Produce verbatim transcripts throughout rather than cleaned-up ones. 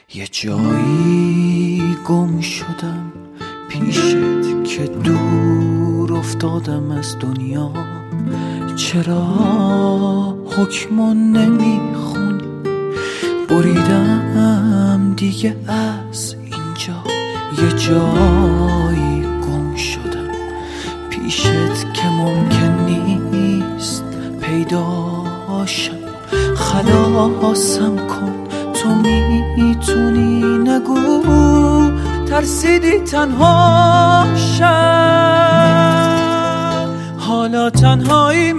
یه جایی گم شدم پیشت که دور افتادم از دنیا. چرا حکمو نمیخونی؟ بریدم دیگه از اینجا. یه جایی گم شدم پیشت که ممکن نیست پیداشم. خلاصم کن تو میتونی، نگو ترسیدی تنها شم. حالا تنهایی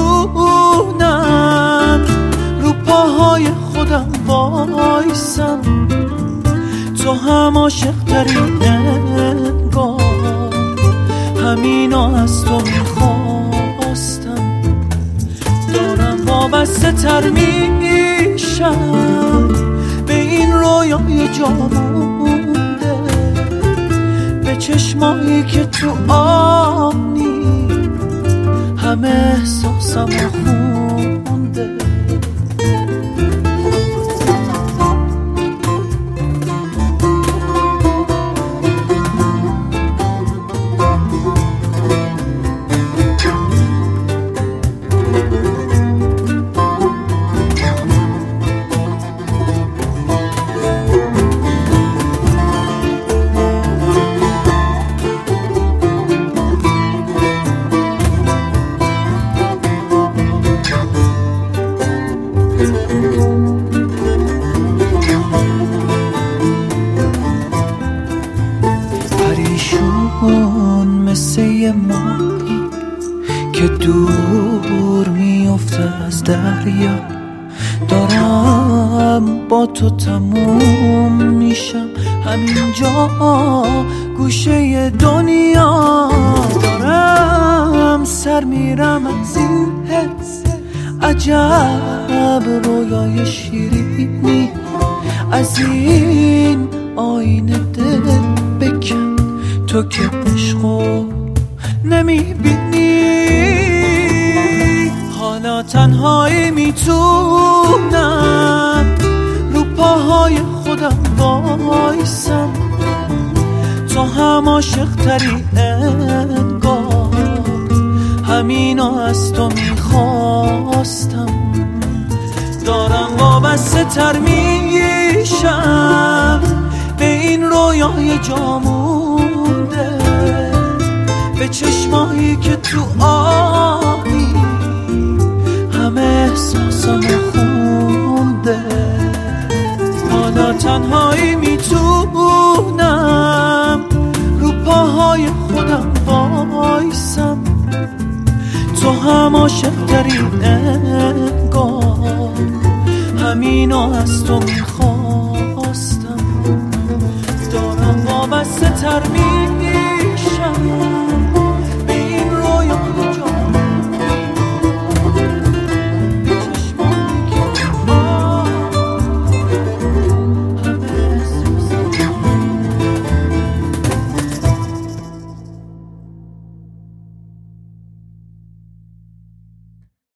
میتونم رو پاهای خودم وایسم. تو هم عاشق تری انگار، همینا از تو میخواستم. دارم وابسته تر میشم به این رویای جا مونده، به چشمایی که تو آنی همه احساسم خونده. پریشون مثل یه ماهی که دور میفته از دریا. دارم با تو تموم میشم همینجا گوشه دنیا. دارم سر میرم از این حس عجب رویای شیرینی. از این آینه دل بکن تو که عشقو نمیبینی. حالا تنهایی میتونم رو پاهای خودم وایسم. تو هم عاشق تری انگار، همینا از تو میخواستم. دارم وابسته تر میشم به این رویای جا مونده، به چشمایی که تو آنی همه احساسم خونده. حالا تنهایی میتونم رو پاهای خودم وایسم. تو هم عاشق تری انگار، همینا از تو میخواستم. دارم وابسته تر می